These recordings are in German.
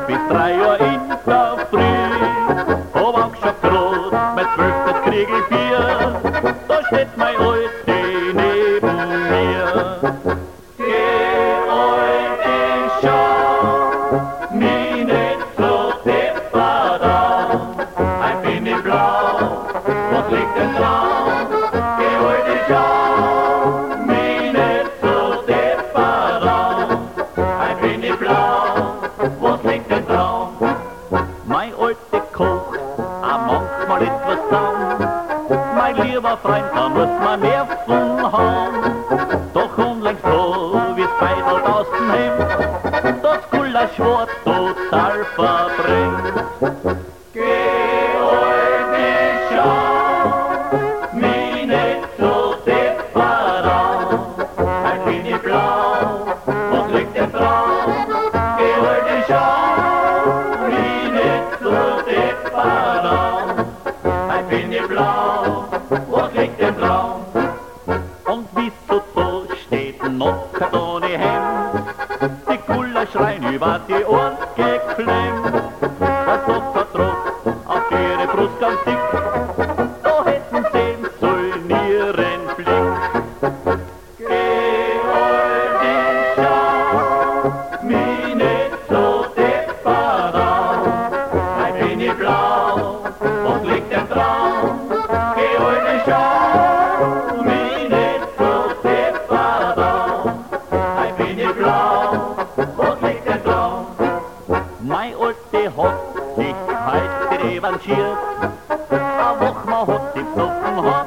bis 3 Uhr in der Früh. Hab auch schon grad mein 12. krieg ich Bier, da steht mein Alte neben mir. Geh, Alte, schau, mich nicht so deppert an, ein bin ich blau, was liegt denn dran? Geh, Alte, schau, mich nicht so deppert an, ein bin ich blau, was liegt denn dran? Mein Alte kocht, manchmal etwas Saum. Mein lieber Freund, da muss man Nerven haben. Doch unlängst so, wie's beidelt aus dem Hemd, das Gulasch wird total verbrennt. Geh, Alte, schau, mich nicht so deppert an, ein bin ich blau, was liegt denn dran? Geh, Alte, schau, mich nicht so deppert an, ein bin ich blau, was liegt denn dran? Und wieso da steht nackert ohne Hemd, die Gulasch rein über die Ohren geklemmt, das Druck auf ihre Brust ganz dick, da hätten sie sollen ihren Blick. Geh, Alte, schau, mich nicht so deppert an, ein bin ich blau, was liegt denn dran? Geh, Alte, schau, mich nicht so deppert an, ein bin ich blau, was liegt denn dran? Mein Alte hat sich heute revanchiert, a Wochmann hat sie besoffen, hat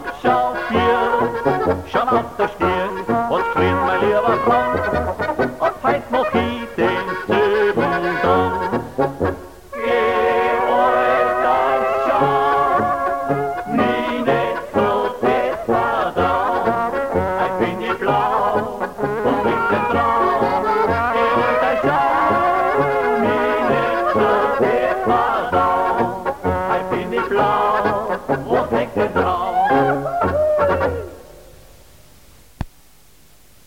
chauffiert. Schon auf der Stirn hat geschrien, mein lieber Freund, und heute